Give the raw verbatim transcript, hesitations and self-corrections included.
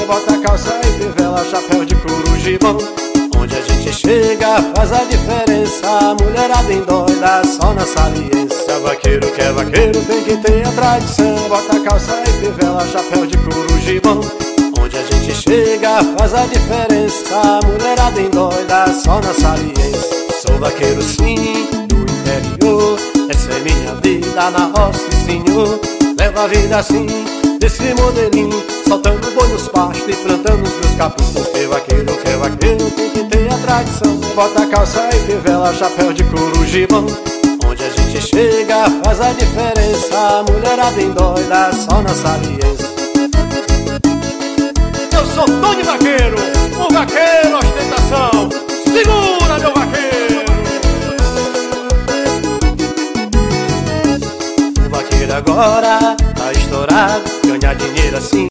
bota calça e fivela, chapéu de couro, gibão. Onde a gente chega faz a diferença, a mulherada endoida só na saliência. Vaqueiro que é vaqueiro tem que ter a tradição, bota calça e fivela, chapéu de couro, gibão. Onde a gente chega faz a diferença, a mulherada endoida só na saliência. Sou vaqueiro sim, do interior, essa é minha vida na roça, senhor. Levo a vida assim, desse modelinho, soltando boi nos pastos e plantando os meus capim. Porque vaqueiro que é vaqueiro tem que ter a tradição, bota calça e fivela, chapéu de couro, gibão. Onde a gente chega faz a diferença, a mulherada endoida só na saliência. Eu sou Tony Vaqueiro, o vaqueiro ostentação. Segura, meu vaqueiro! O vaqueiro agora tá estourado, ganhar dinheiro assim